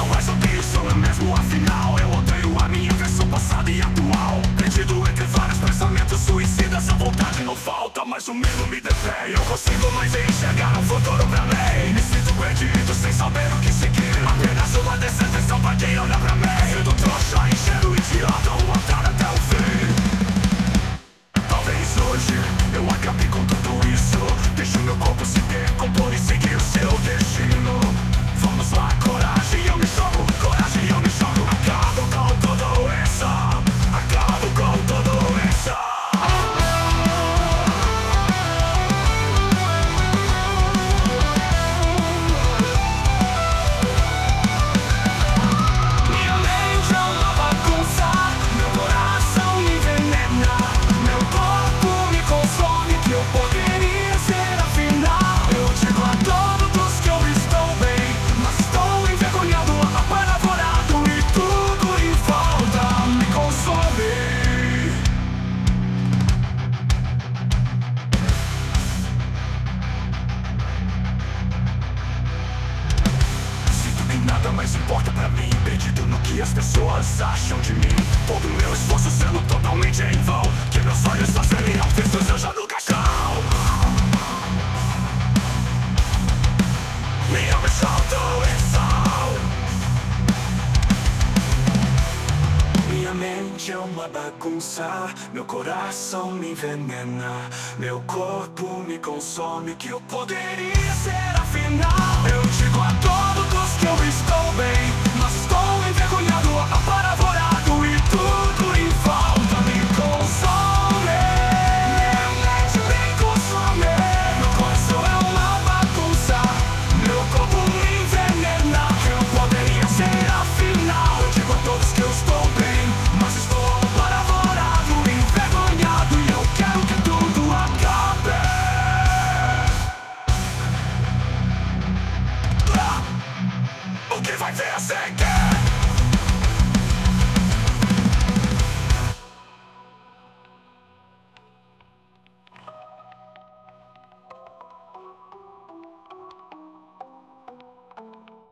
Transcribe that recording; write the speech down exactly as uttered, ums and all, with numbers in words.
eu mais odeio sou eu mesmo, afinal eu odeio a minha versão passada e atual. Perdido entre vários pensamentos suicidas, a vontade não falta, mas o medo me detém. Eu consigo mais enxergar um futuro pra mim. Me sinto perdido sem saber o que seguir, apenas uma decepção pra quem olha pra mim. Sendo trouxa, enchendo idiota, um altar até o fim. Talvez hoje eu acabe com tudo isso, deixo meu corpo se decompor e seguir o seu destino. Vamos lá, coragem, eu me jogo, coragem, eu me jogo. Acabo com tudo isso, acabo com tudo isso. Minha mente é uma bagunça, meu coração me envenena, meu corpo me consome, que eu poderia ser afinal. Eu digo a todos que eu estou bem, mas estou envergonhado, apavorado e tudo em falta me consome. Sinto que nada mais importa pra mim, perdido no que as pessoas acham de mim. Todo meu esforço sendo totalmente em vão, que meus olhos fazerem vistos eu já no caixão. Minha missão doençal. Minha mente é uma bagunça, meu coração me envenena, meu corpo me consome, que eu poderia ser afinal. Eu digo a todos que eu estou bem, mas estou envergonhado, apavorado e tudo em falta me consome. Minha mente me consome, meu coração é uma bagunça, meu corpo me envenena, que eu poderia ser afinal. Eu digo a todos que eu estou bem, mas estou apavorado, envergonhado e eu quero que tudo acabe. Ah, o que vai ver a seguir?